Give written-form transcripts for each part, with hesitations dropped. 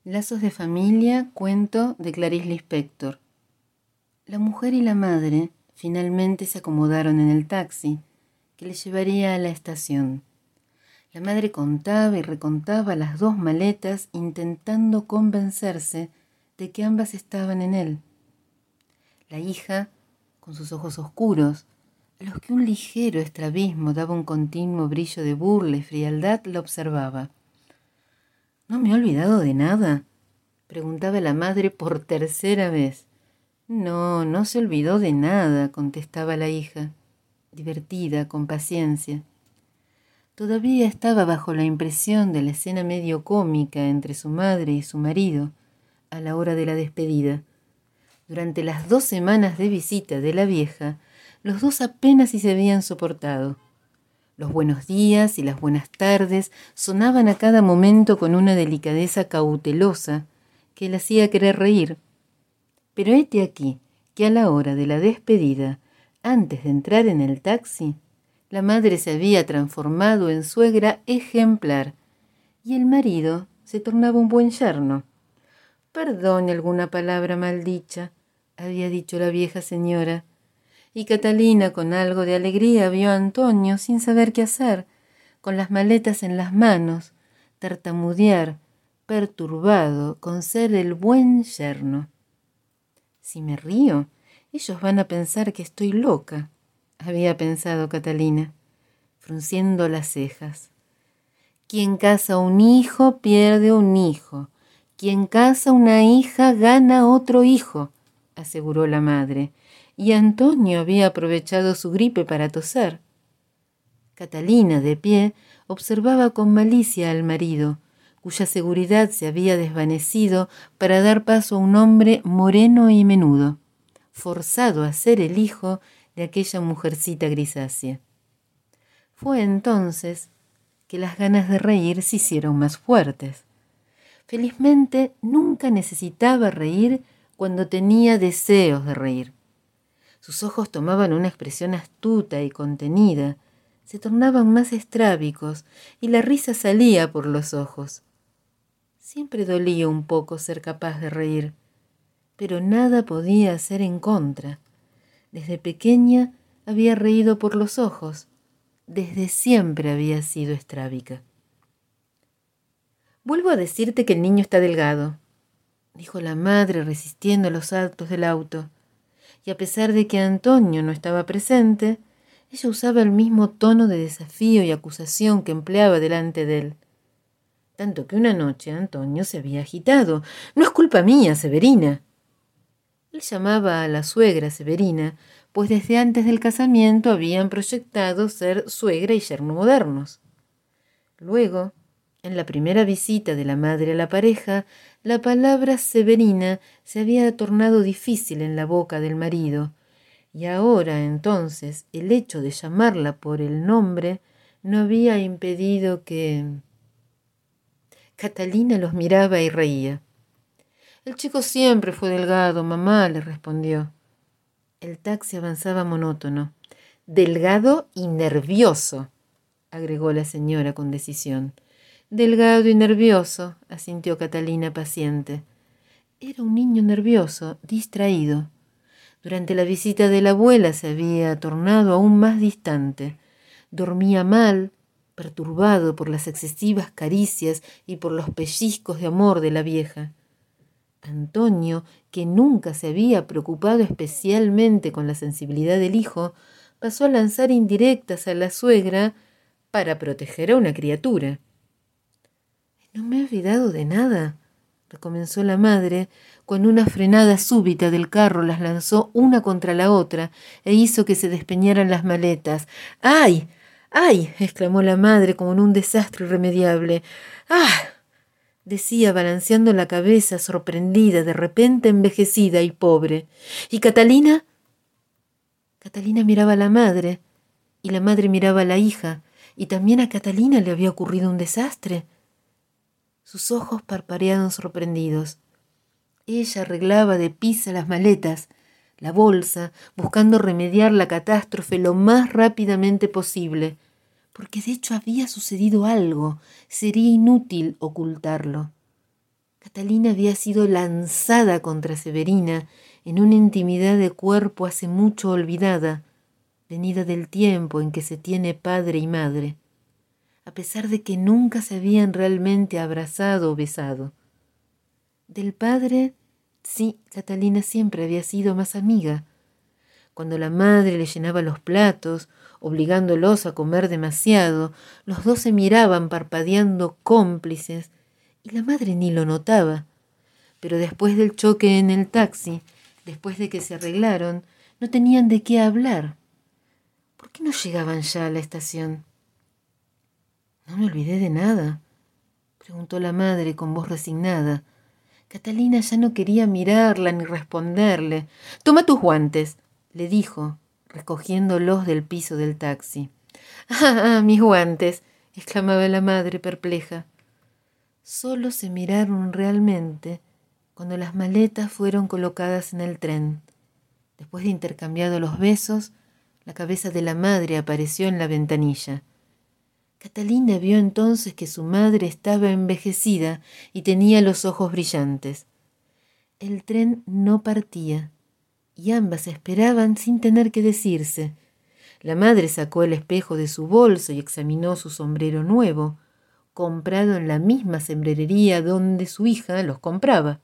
Lazos de familia, cuento de Clarice Lispector. La mujer y la madre finalmente se acomodaron en el taxi que les llevaría a la estación. La madre contaba y recontaba las dos maletas intentando convencerse de que ambas estaban en él. La hija, con sus ojos oscuros, a los que un ligero estrabismo daba un continuo brillo de burla y frialdad, la observaba. ¿No me he olvidado de nada?, preguntaba la madre por tercera vez. No, no se olvidó de nada, contestaba la hija, divertida, con paciencia. Todavía estaba bajo la impresión de la escena medio cómica entre su madre y su marido a la hora de la despedida. Durante las 2 semanas de visita de la vieja, los dos apenas si se habían soportado. Los buenos días y las buenas tardes sonaban a cada momento con una delicadeza cautelosa que le hacía querer reír. Pero hete aquí que a la hora de la despedida, antes de entrar en el taxi, la madre se había transformado en suegra ejemplar y el marido se tornaba un buen yerno. «Perdone alguna palabra maldicha», había dicho la vieja señora, y Catalina con algo de alegría vio a Antonio sin saber qué hacer, con las maletas en las manos, tartamudear, perturbado con ser el buen yerno. «Si me río, ellos van a pensar que estoy loca», había pensado Catalina, frunciendo las cejas. «Quien casa un hijo pierde un hijo. Quien casa una hija gana otro hijo», aseguró la madre, y Antonio había aprovechado su gripe para toser. Catalina, de pie, observaba con malicia al marido, cuya seguridad se había desvanecido para dar paso a un hombre moreno y menudo, forzado a ser el hijo de aquella mujercita grisácea. Fue entonces que las ganas de reír se hicieron más fuertes. Felizmente nunca necesitaba reír cuando tenía deseos de reír. Sus ojos tomaban una expresión astuta y contenida, se tornaban más estrábicos y la risa salía por los ojos. Siempre dolía un poco ser capaz de reír, pero nada podía hacer en contra. Desde pequeña había reído por los ojos, desde siempre había sido estrábica. «Vuelvo a decirte que el niño está delgado», dijo la madre resistiendo los saltos del auto, y a pesar de que Antonio no estaba presente, ella usaba el mismo tono de desafío y acusación que empleaba delante de él. Tanto que una noche Antonio se había agitado. «No es culpa mía, Severina». Él llamaba a la suegra Severina, pues desde antes del casamiento habían proyectado ser suegra y yerno modernos. Luego, en la primera visita de la madre a la pareja, la palabra Severina se había tornado difícil en la boca del marido, y ahora entonces el hecho de llamarla por el nombre no había impedido que... Catalina los miraba y reía. «El chico siempre fue delgado, mamá», le respondió. El taxi avanzaba monótono. «Delgado y nervioso», agregó la señora con decisión. «Delgado y nervioso», asintió Catalina paciente. Era un niño nervioso, distraído. Durante la visita de la abuela se había tornado aún más distante. Dormía mal, perturbado por las excesivas caricias y por los pellizcos de amor de la vieja. Antonio, que nunca se había preocupado especialmente con la sensibilidad del hijo, pasó a lanzar indirectas a la suegra para proteger a una criatura. «No me he olvidado de nada», recomenzó la madre, cuando una frenada súbita del carro las lanzó una contra la otra e hizo que se despeñaran las maletas. «¡Ay! ¡Ay!», exclamó la madre como en un desastre irremediable. «¡Ah!», decía balanceando la cabeza, sorprendida, de repente envejecida y pobre. «¿Y Catalina?». Catalina miraba a la madre, y la madre miraba a la hija, y también a Catalina le había ocurrido un desastre. Sus ojos parpadearon sorprendidos. Ella arreglaba deprisa las maletas, la bolsa, buscando remediar la catástrofe lo más rápidamente posible, porque de hecho había sucedido algo, sería inútil ocultarlo. Catalina había sido lanzada contra Severina en una intimidad de cuerpo hace mucho olvidada, venida del tiempo en que se tiene padre y madre, a pesar de que nunca se habían realmente abrazado o besado. Del padre, sí, Catalina siempre había sido más amiga. Cuando la madre le llenaba los platos, obligándolos a comer demasiado, los dos se miraban parpadeando cómplices, y la madre ni lo notaba. Pero después del choque en el taxi, después de que se arreglaron, no tenían de qué hablar. ¿Por qué no llegaban ya a la estación? «No me olvidé de nada», preguntó la madre con voz resignada. Catalina ya no quería mirarla ni responderle. «Toma tus guantes», le dijo, recogiéndolos del piso del taxi. Mis guantes», exclamaba la madre perpleja. Solo se miraron realmente cuando las maletas fueron colocadas en el tren. Después de intercambiado los besos, la cabeza de la madre apareció en la ventanilla. Catalina vio entonces que su madre estaba envejecida y tenía los ojos brillantes. El tren no partía, y ambas esperaban sin tener que decirse. La madre sacó el espejo de su bolso y examinó su sombrero nuevo, comprado en la misma sombrerería donde su hija los compraba.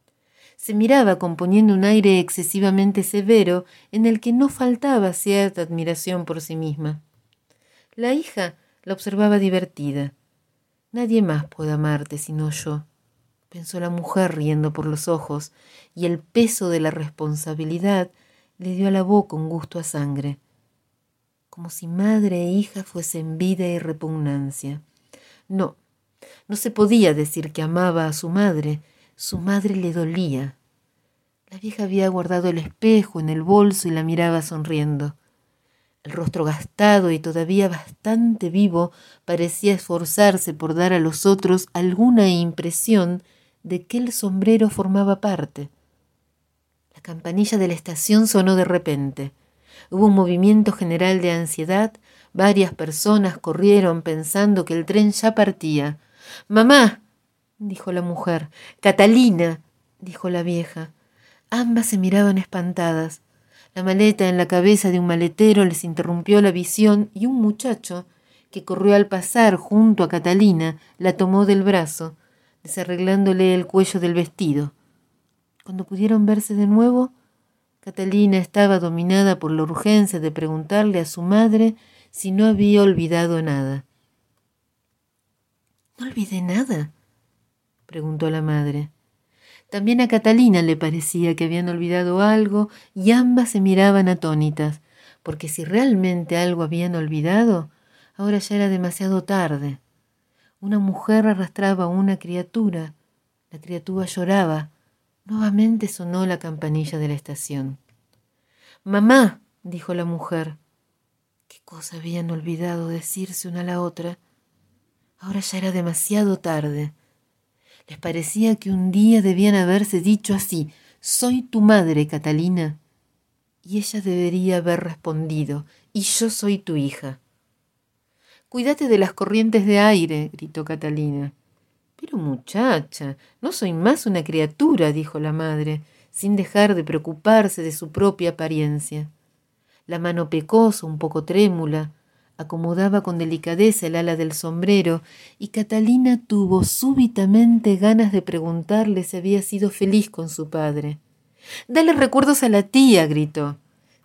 Se miraba componiendo un aire excesivamente severo en el que no faltaba cierta admiración por sí misma. La hija la observaba divertida. «Nadie más puede amarte sino yo», pensó la mujer riendo por los ojos, y el peso de la responsabilidad le dio a la boca un gusto a sangre, como si madre e hija fuesen vida y repugnancia. No se podía decir que amaba a su madre le dolía. La vieja había guardado el espejo en el bolso y la miraba sonriendo. El rostro gastado y todavía bastante vivo parecía esforzarse por dar a los otros alguna impresión de que el sombrero formaba parte. La campanilla de la estación sonó de repente. Hubo un movimiento general de ansiedad. Varias personas corrieron pensando que el tren ya partía. «Mamá», dijo la mujer. «Catalina», dijo la vieja. Ambas se miraban espantadas. La maleta en la cabeza de un maletero les interrumpió la visión y un muchacho, que corrió al pasar junto a Catalina, la tomó del brazo, desarreglándole el cuello del vestido. Cuando pudieron verse de nuevo, Catalina estaba dominada por la urgencia de preguntarle a su madre si no había olvidado nada. «¿No olvidé nada?», preguntó la madre. También a Catalina le parecía que habían olvidado algo y ambas se miraban atónitas, porque si realmente algo habían olvidado, ahora ya era demasiado tarde. Una mujer arrastraba a una criatura. La criatura lloraba. Nuevamente sonó la campanilla de la estación. «Mamá», dijo la mujer. ¿Qué cosa habían olvidado decirse una a la otra? Ahora ya era demasiado tarde. Les parecía que un día debían haberse dicho así: «Soy tu madre, Catalina». Y ella debería haber respondido: «Y yo soy tu hija». «Cuídate de las corrientes de aire», gritó Catalina. «Pero muchacha, no soy más una criatura», dijo la madre, sin dejar de preocuparse de su propia apariencia. La mano pecosa, un poco trémula, acomodaba con delicadeza el ala del sombrero, y Catalina tuvo súbitamente ganas de preguntarle si había sido feliz con su padre. «Dale recuerdos a la tía», gritó.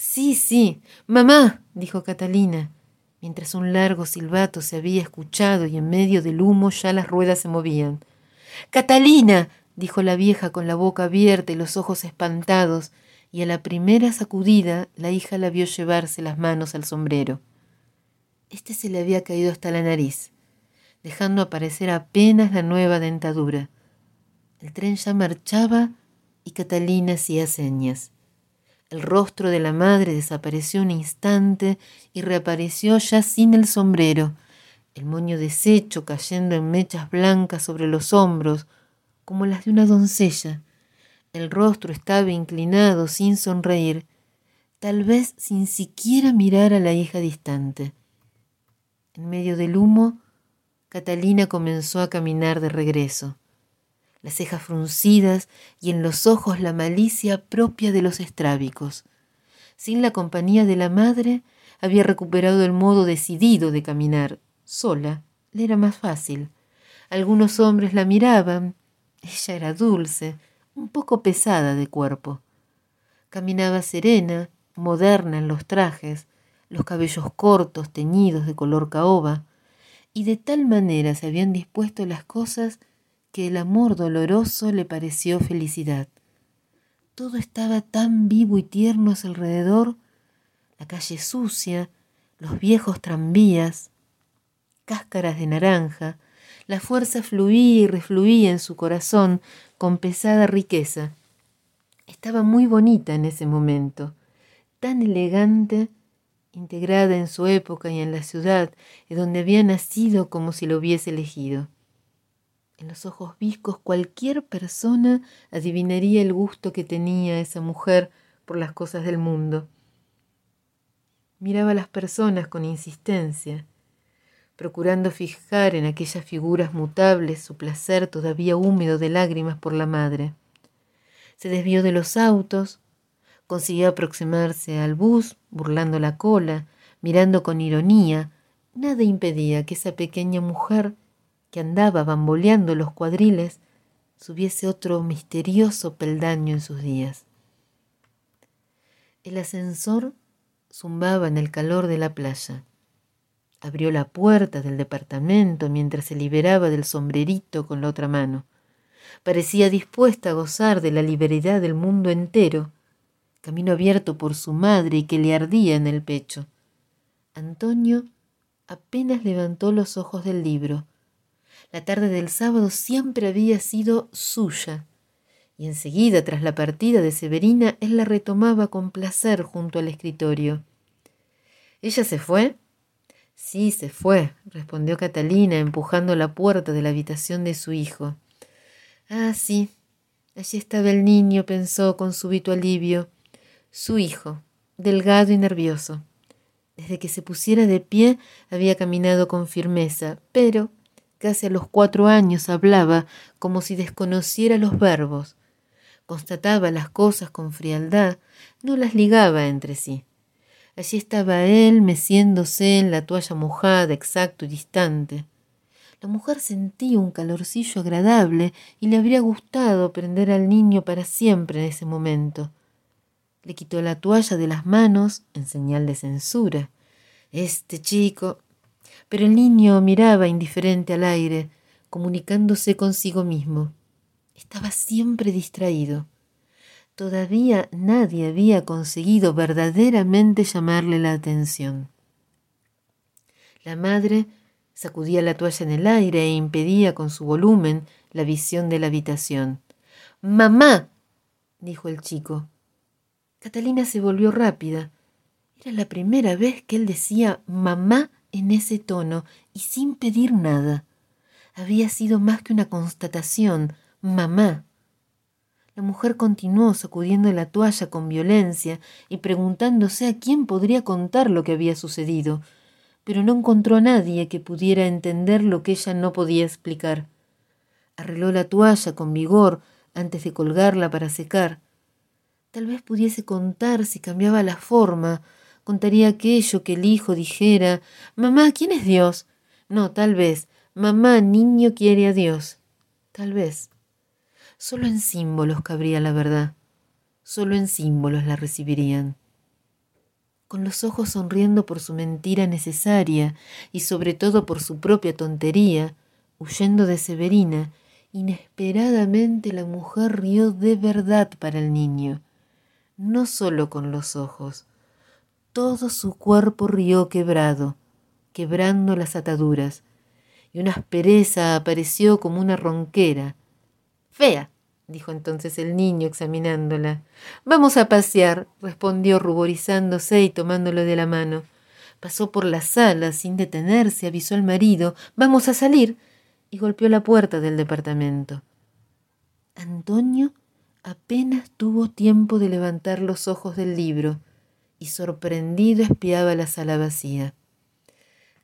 Sí, mamá», dijo Catalina, mientras un largo silbato se había escuchado y en medio del humo ya las ruedas se movían. «Catalina», dijo la vieja con la boca abierta y los ojos espantados, y a la primera sacudida la hija la vio llevarse las manos al sombrero. Este se le había caído hasta la nariz, dejando aparecer apenas la nueva dentadura. El tren ya marchaba y Catalina hacía señas. El rostro de la madre desapareció un instante y reapareció ya sin el sombrero, el moño deshecho cayendo en mechas blancas sobre los hombros, como las de una doncella. El rostro estaba inclinado sin sonreír, tal vez sin siquiera mirar a la hija distante. En medio del humo, Catalina comenzó a caminar de regreso. las cejas fruncidas y en los ojos la malicia propia de los estrábicos. Sin la compañía de la madre, había recuperado el modo decidido de caminar. Sola le era más fácil. Algunos hombres la miraban. Ella era dulce, un poco pesada de cuerpo. Caminaba serena, moderna en los trajes, los cabellos cortos, teñidos de color caoba, y de tal manera se habían dispuesto las cosas que el amor doloroso le pareció felicidad. Todo estaba tan vivo y tierno a su alrededor, la calle sucia, los viejos tranvías, cáscaras de naranja, la fuerza fluía y refluía en su corazón con pesada riqueza. Estaba muy bonita en ese momento, tan elegante, integrada en su época y en la ciudad, de donde había nacido como si lo hubiese elegido. En los ojos viscos cualquier persona adivinaría el gusto que tenía esa mujer por las cosas del mundo. Miraba a las personas con insistencia, procurando fijar en aquellas figuras mutables su placer todavía húmedo de lágrimas por la madre. Se desvió de los autos, consiguió aproximarse al bus, burlando la cola, mirando con ironía. Nada impedía que esa pequeña mujer, que andaba bamboleando los cuadriles, subiese otro misterioso peldaño en sus días. El ascensor zumbaba en el calor de la playa. Abrió la puerta del departamento mientras se liberaba del sombrerito con la otra mano. Parecía dispuesta a gozar de la libertad del mundo entero, camino abierto por su madre y que le ardía en el pecho. Antonio apenas levantó los ojos del libro. La tarde del sábado siempre había sido suya, y enseguida, tras la partida de Severina, él la retomaba con placer junto al escritorio. ¿Ella se fue? Sí, se fue, respondió Catalina, empujando la puerta de la habitación de su hijo. Ah, sí, allí estaba el niño, pensó con súbito alivio. Su hijo, delgado y nervioso. Desde que se pusiera de pie había caminado con firmeza, pero casi a los 4 años hablaba como si desconociera los verbos. Constataba las cosas con frialdad, no las ligaba entre sí. Allí estaba él meciéndose en la toalla mojada, exacto y distante. La mujer sentía un calorcillo agradable y le habría gustado prender al niño para siempre en ese momento. Le quitó la toalla de las manos en señal de censura. Este chico... Pero el niño miraba indiferente al aire, comunicándose consigo mismo. Estaba siempre distraído. Todavía nadie había conseguido verdaderamente llamarle la atención. La madre sacudía la toalla en el aire e impedía con su volumen la visión de la habitación. «¡Mamá!», dijo el chico. Catalina se volvió rápida. Era la primera vez que él decía «mamá» en ese tono y sin pedir nada. Había sido más que una constatación, «mamá». La mujer continuó sacudiendo la toalla con violencia y preguntándose a quién podría contar lo que había sucedido, pero no encontró a nadie que pudiera entender lo que ella no podía explicar. Arregló la toalla con vigor antes de colgarla para secar. Tal vez pudiese contar si cambiaba la forma, contaría aquello que el hijo dijera, «Mamá, ¿quién es Dios?». No, tal vez, «Mamá, niño quiere a Dios». Tal vez. Solo en símbolos cabría la verdad. Solo en símbolos la recibirían. Con los ojos sonriendo por su mentira necesaria y sobre todo por su propia tontería, huyendo de Severina, inesperadamente la mujer rió de verdad para el niño. No solo con los ojos. Todo su cuerpo rió quebrado, quebrando las ataduras, y una aspereza apareció como una ronquera. «Fea», dijo entonces el niño examinándola. «Vamos a pasear», respondió ruborizándose y tomándolo de la mano. Pasó por la sala sin detenerse, avisó al marido, «Vamos a salir», y golpeó la puerta del departamento. Antonio apenas tuvo tiempo de levantar los ojos del libro y sorprendido espiaba la sala vacía.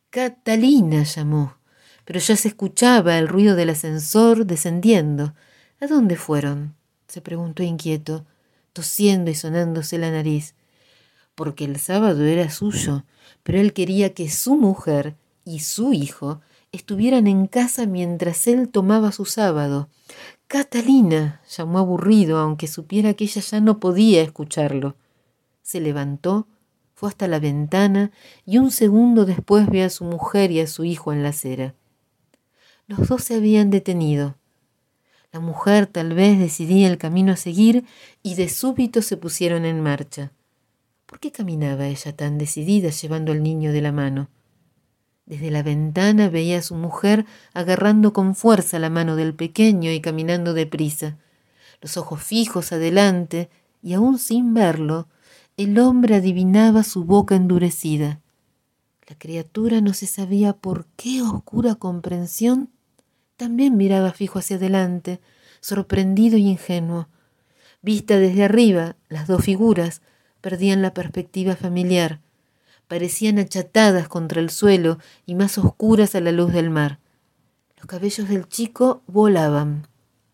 «Catalina», llamó, pero ya se escuchaba el ruido del ascensor descendiendo. —¿A dónde fueron? —se preguntó inquieto, tosiendo y sonándose la nariz. Porque el sábado era suyo, pero él quería que su mujer y su hijo estuvieran en casa mientras él tomaba su sábado. —¡Catalina! —llamó aburrido, aunque supiera que ella ya no podía escucharlo. Se levantó, fue hasta la ventana y un segundo después vio a su mujer y a su hijo en la acera. Los dos se habían detenido. La mujer tal vez decidía el camino a seguir y de súbito se pusieron en marcha. ¿Por qué caminaba ella tan decidida llevando al niño de la mano? Desde la ventana veía a su mujer agarrando con fuerza la mano del pequeño y caminando deprisa, los ojos fijos adelante, y aún sin verlo, el hombre adivinaba su boca endurecida. La criatura, no se sabía por qué oscura comprensión, también miraba fijo hacia adelante, sorprendido y ingenuo. Vista desde arriba, las dos figuras perdían la perspectiva familiar, parecían achatadas contra el suelo y más oscuras a la luz del mar. Los cabellos del chico volaban.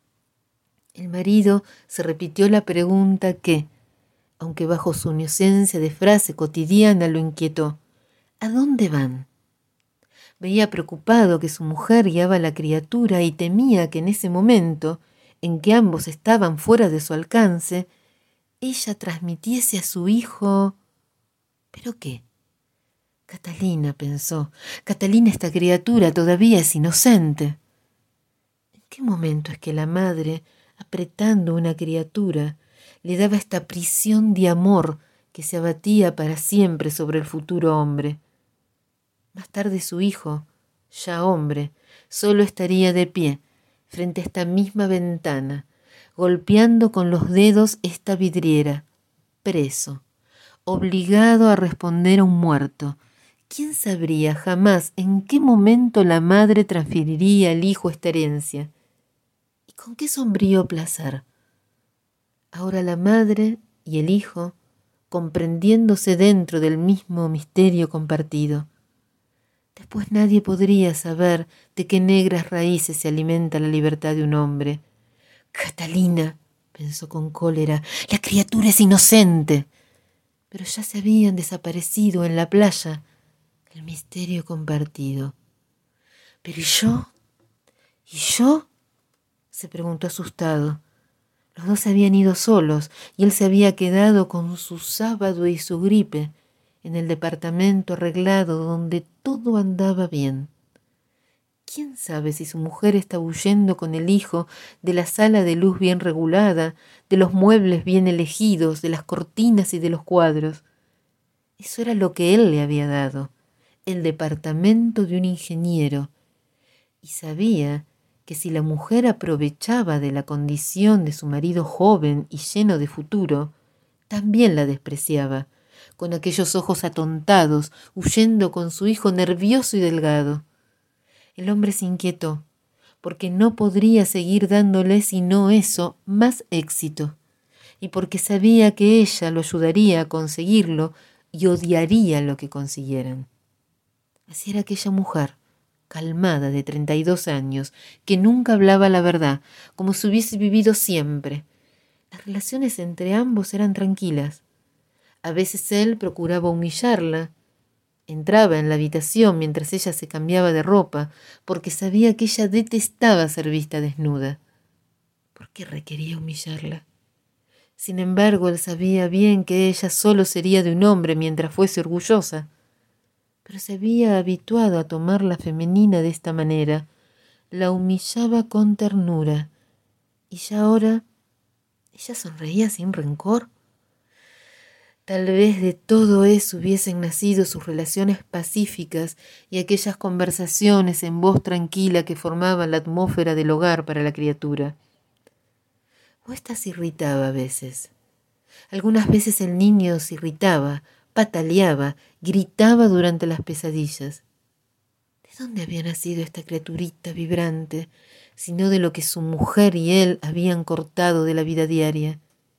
El marido se repitió la pregunta que, aunque bajo su inocencia de frase cotidiana, lo inquietó. ¿A dónde van? Veía preocupado que su mujer guiaba a la criatura y temía que en ese momento, en que ambos estaban fuera de su alcance, ella transmitiese a su hijo... ¿Pero qué? Catalina, pensó. Catalina, esta criatura todavía es inocente. ¿En qué momento es que la madre, apretando una criatura, le daba esta prisión de amor que se abatía para siempre sobre el futuro hombre? Más tarde su hijo, ya hombre, solo estaría de pie frente a esta misma ventana, golpeando con los dedos esta vidriera, preso, obligado a responder a un muerto. ¿Quién sabría jamás en qué momento la madre transferiría al hijo esta herencia? ¿Y con qué sombrío placer? Ahora la madre y el hijo, comprendiéndose dentro del mismo misterio compartido. Después nadie podría saber de qué negras raíces se alimenta la libertad de un hombre. Catalina, pensó con cólera, la criatura es inocente. Pero ya se habían desaparecido en la playa, el misterio compartido. ¿Pero y yo? ¿Y yo? Se preguntó asustado. Los dos se habían ido solos y él se había quedado con su sábado y su gripe en el departamento arreglado donde todo andaba bien. ¿Quién sabe si su mujer estaba huyendo con el hijo de la sala de luz bien regulada, de los muebles bien elegidos, de las cortinas y de los cuadros? Eso era lo que él le había dado, el departamento de un ingeniero, y sabía que si la mujer aprovechaba de la condición de su marido joven y lleno de futuro, también la despreciaba, con aquellos ojos atontados, huyendo con su hijo nervioso y delgado. El hombre se inquietó, porque no podría seguir dándole sino eso, más éxito, y porque sabía que ella lo ayudaría a conseguirlo y odiaría lo que consiguieran. Así era aquella mujer, calmada, de 32 años, que nunca hablaba la verdad, como si hubiese vivido siempre. Las relaciones entre ambos eran tranquilas. A veces él procuraba humillarla. Entraba en la habitación mientras ella se cambiaba de ropa, porque sabía que ella detestaba ser vista desnuda. ¿Por qué requería humillarla? Sin embargo, él sabía bien que ella solo sería de un hombre mientras fuese orgullosa. Pero se había habituado a tomar la femenina de esta manera. La humillaba con ternura. Y ya ahora, ella sonreía sin rencor. Tal vez de todo eso hubiesen nacido sus relaciones pacíficas y aquellas conversaciones en voz tranquila que formaban la atmósfera del hogar para la criatura. O ésta se irritaba a veces. Algunas veces el niño se irritaba, pataleaba, gritaba durante las pesadillas. ¿De dónde había nacido esta criaturita vibrante, sino de lo que su mujer y él habían cortado de la vida diaria?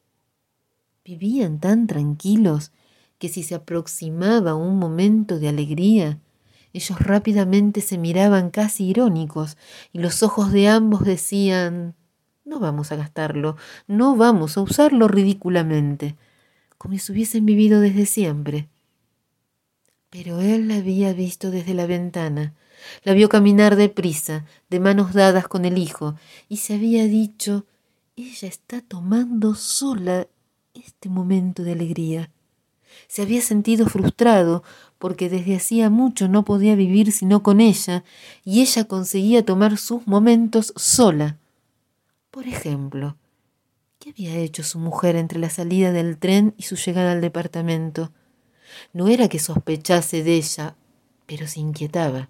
Vivían tan tranquilos que si se aproximaba un momento de alegría, ellos rápidamente se miraban casi irónicos y los ojos de ambos decían: No vamos a gastarlo, no vamos a usarlo ridículamente, como si hubiesen vivido desde siempre. Pero él la había visto desde la ventana, la vio caminar deprisa, de manos dadas con el hijo, y se había dicho, ella está tomando sola este momento de alegría. Se había sentido frustrado porque desde hacía mucho no podía vivir sino con ella, y ella conseguía tomar sus momentos sola. Por ejemplo, ¿qué había hecho su mujer entre la salida del tren y su llegada al departamento? No era que sospechase de ella, pero se inquietaba.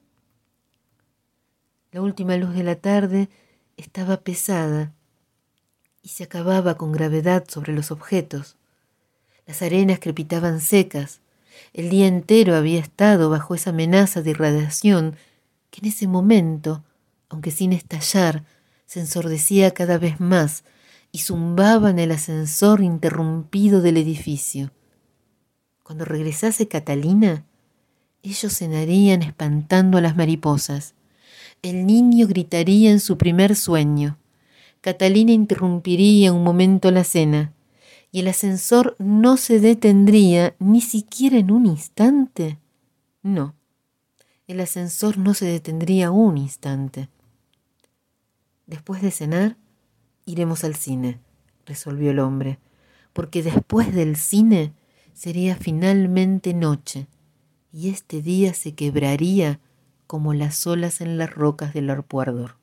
La última luz de la tarde estaba pesada y se acababa con gravedad sobre los objetos. Las arenas crepitaban secas. El día entero había estado bajo esa amenaza de irradiación que en ese momento, aunque sin estallar, se ensordecía cada vez más y zumbaba en el ascensor interrumpido del edificio. Cuando regresase Catalina, ellos cenarían espantando a las mariposas. El niño gritaría en su primer sueño. Catalina interrumpiría un momento la cena y el ascensor no se detendría ni siquiera en un instante. No, el ascensor no se detendría un instante. Después de cenar, iremos al cine, resolvió el hombre, porque después del cine sería finalmente noche y este día se quebraría como las olas en las rocas del Arpuardor.